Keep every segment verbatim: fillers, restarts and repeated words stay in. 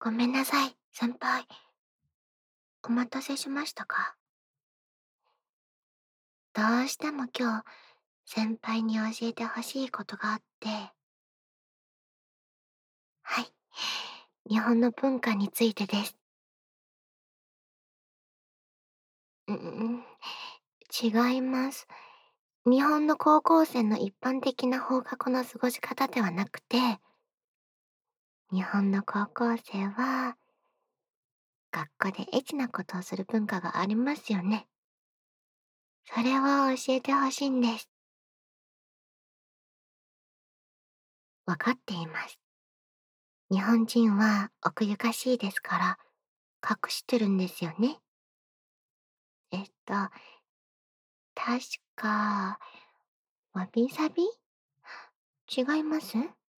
ごめんなさい、先輩。お待たせしましたか？どうしても今日、先輩に教えてほしいことがあって。はい。日本の文化についてです。ううん、違います。日本の高校生の一般的な放課後の過ごし方ではなくて日本の高校生は学校でエッチなことをする文化がありますよね。それを教えて欲しいんです。分かっています。日本人は奥ゆかしいですから、隠してるんですよね。えっと確か、わびさび？違います？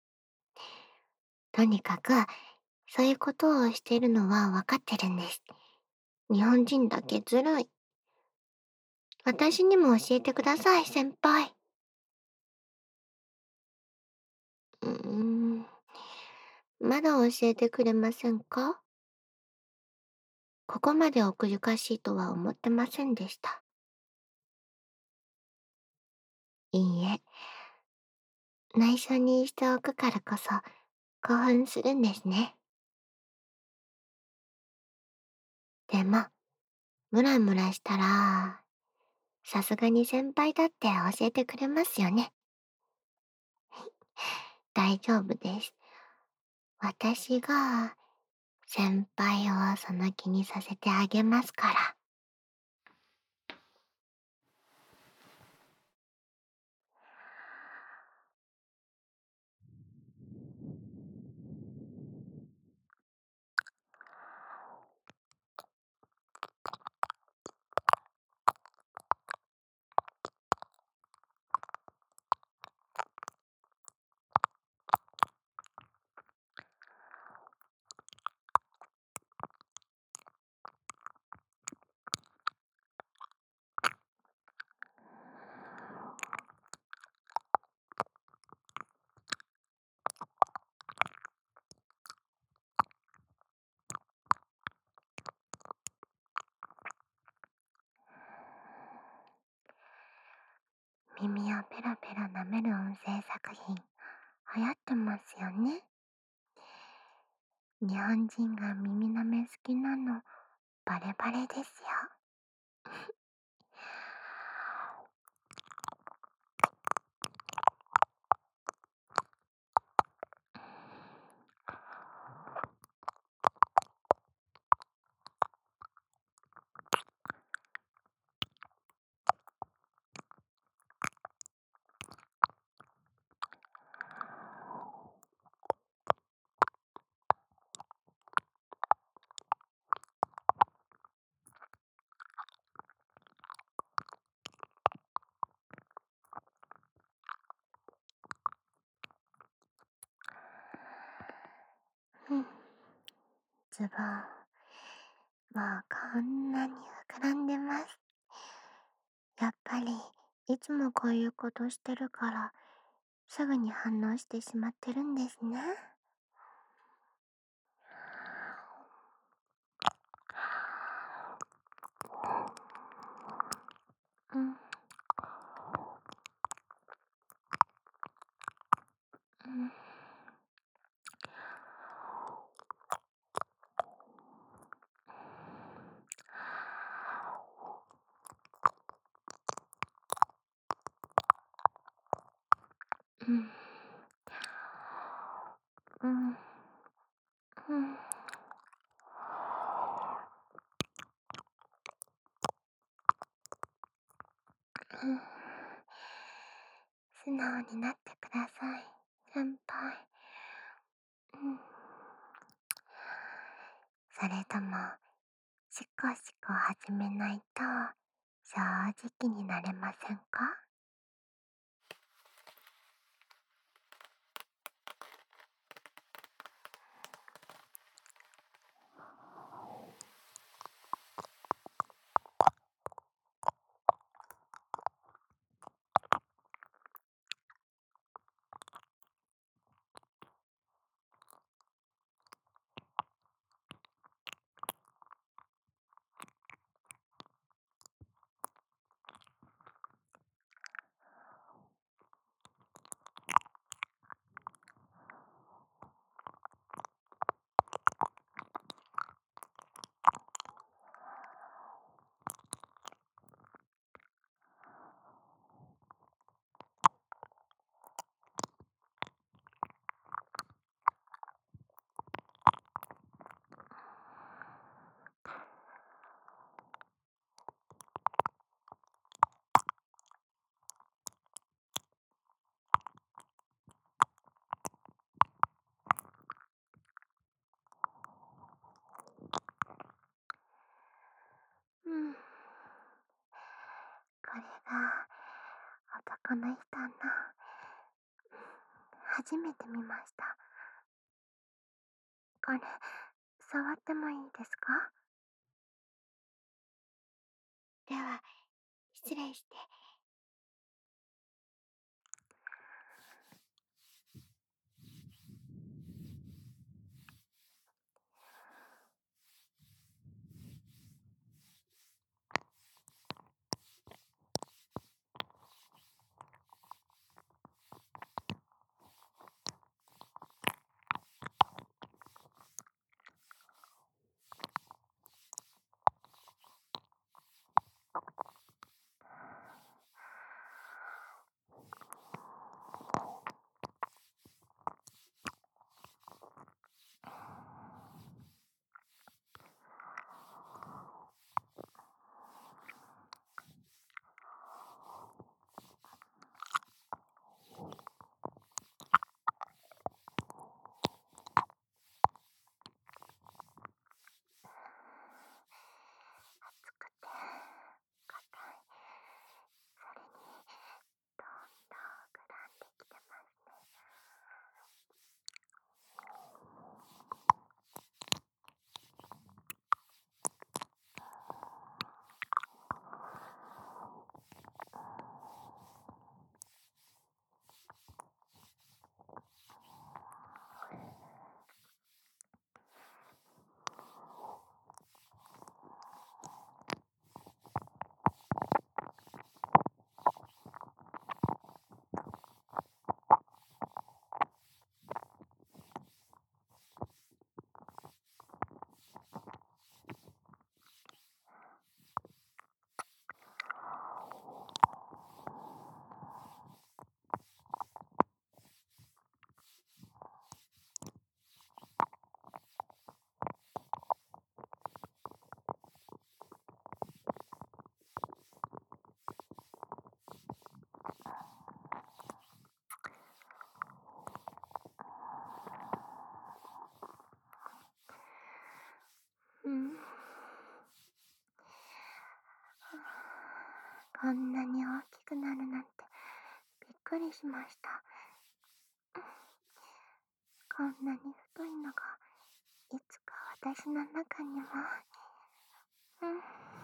とにかく、そういうことをしているのは分かってるんです。日本人だけずるい。私にも教えてください、先輩。うーん。まだ教えてくれませんか？ここまで奥ゆかしいとは思ってませんでした。いいえ。内緒にしておくからこそ、興奮するんですね。でも、ムラムラしたら、さすがに先輩だって教えてくれますよね？はい、大丈夫です。私が、先輩をその気にさせてあげますから。耳をペラペラ舐める音声作品、流行ってますよね。日本人が耳舐め好きなの、バレバレですよ。ふん。ズボン、もうこんなに膨らんでます。やっぱり、いつもこういうことしてるから、すぐに反応してしまってるんですね。うん。うん。うん。うん。うん。うん。素直になってください、先輩。うん。それとも、シコシコ始めないと、正直になれませんか？ この人の初めて見ました。これ触ってもいいですか？では失礼して。熱くて硬い。それにどんどん膨らんできてますね。うん。こんなに大きくなるなんてびっくりしました。こんなに太いのがいつか私の中にも。うん。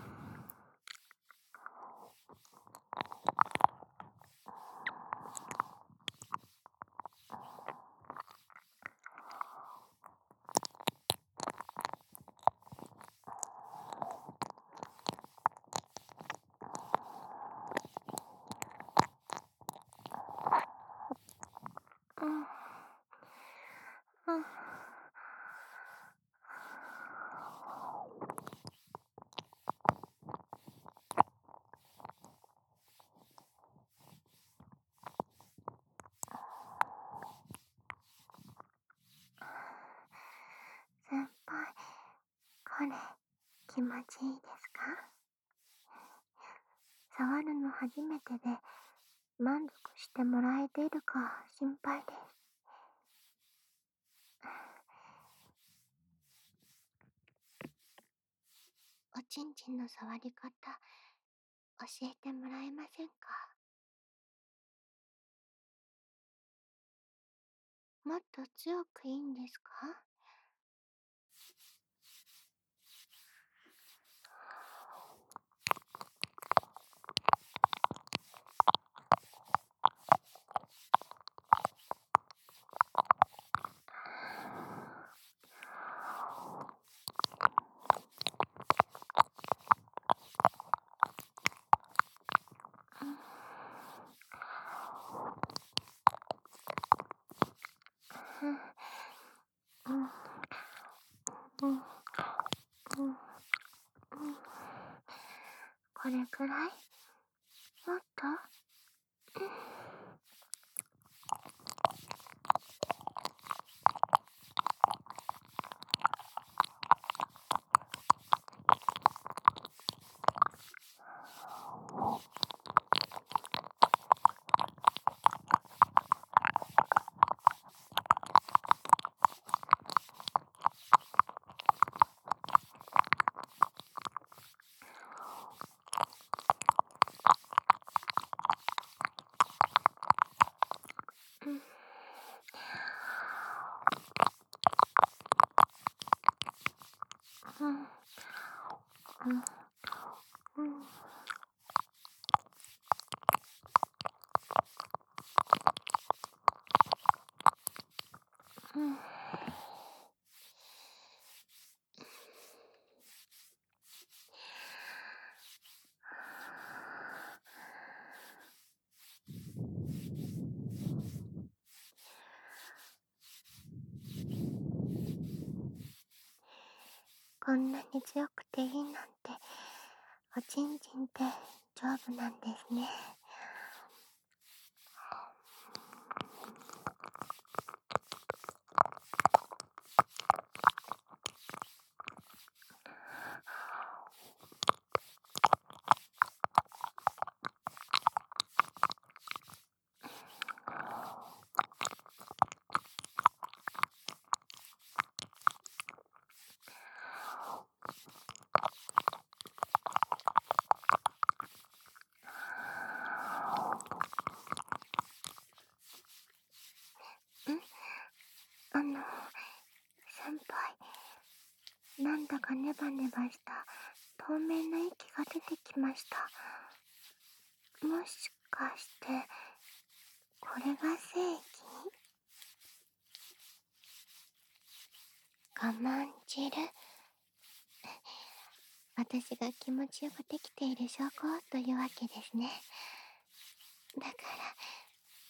うん。うん。先輩、これ気持ちいいですか？触るの初めてで満足してもらえているか心配です。おちんちんの触り方教えてもらえませんか？もっと強くいいんですか？うん。うん。うん。うん。これくらい？もっと？ こんなに強くていいなんて、おちんちんって丈夫なんですね。んあの、先輩、なんだかネバネバした透明な液が出てきました。もしかして、これが正義？我慢汁？私が気持ちよくできている証拠というわけですね。だから、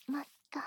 もっと。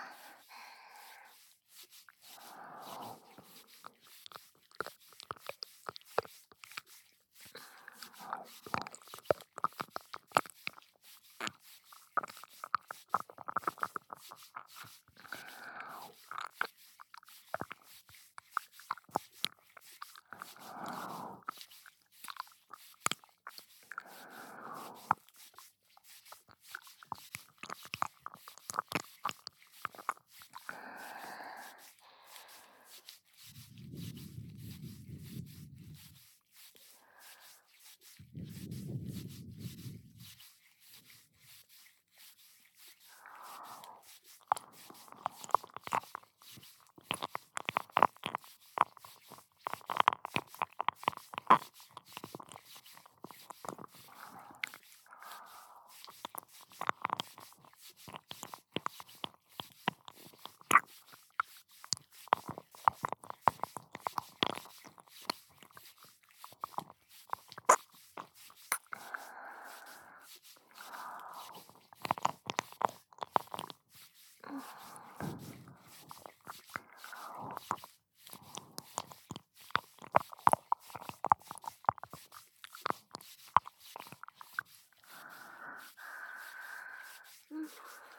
うん。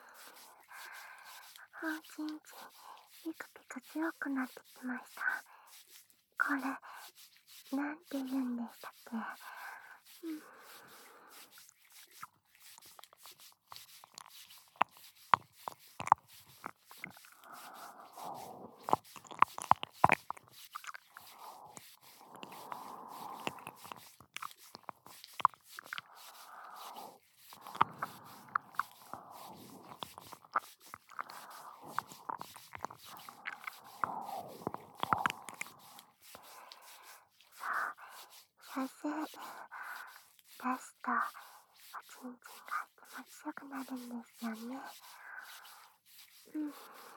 おちんちん、ピクピク強くなってきました。これ、なんて言うんでしたっけ？うん。そう、射精出すと、おちんちんが気持ちよくなるんですよね。うん。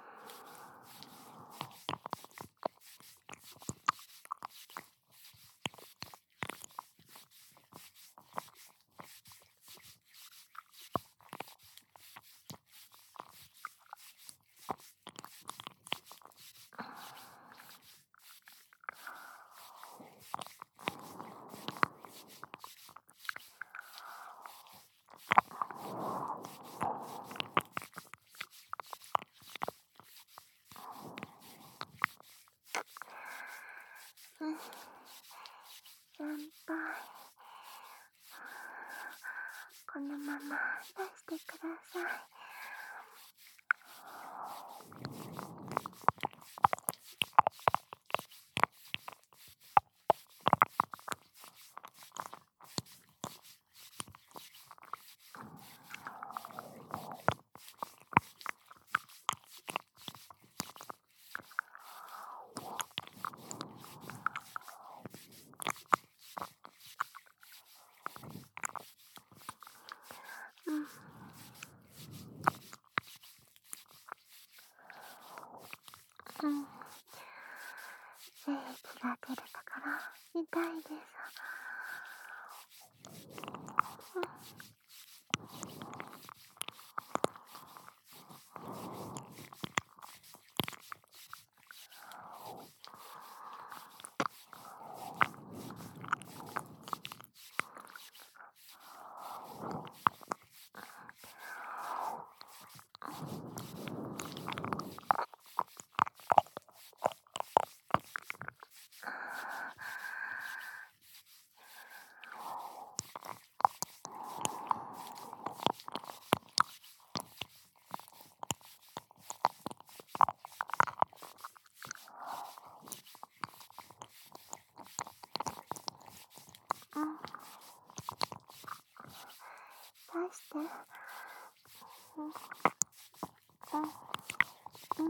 うん。先輩、このまま出してください。うん。うん。精液が出るところ、痛いです。うん。 出して。うん。うん。うん。うん。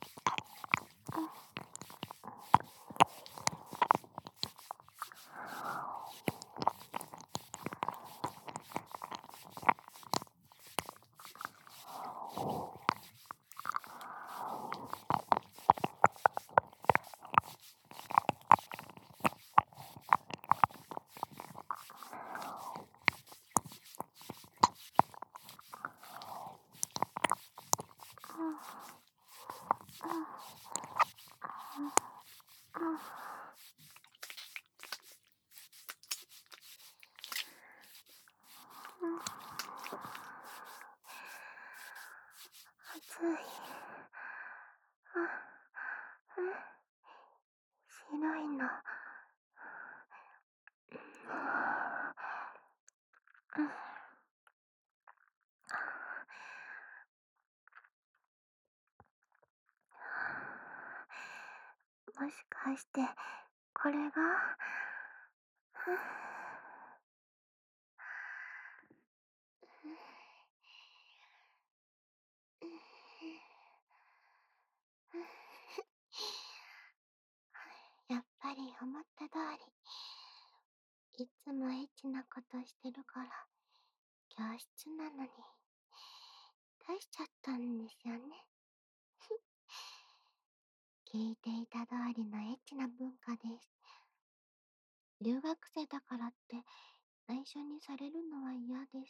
暑い。白いの。もしかしてこれがやっぱり思った通りいつもエッチなことしてるから教室なのに出しちゃったんですよね。聞いていた通りのエッチな文化です。留学生だからって内緒にされるのは嫌です。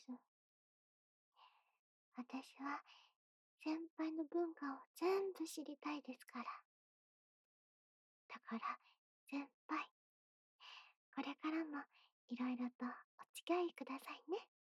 私は先輩の文化を全部知りたいですから。だから先輩、これからもいろいろとお付き合いくださいね。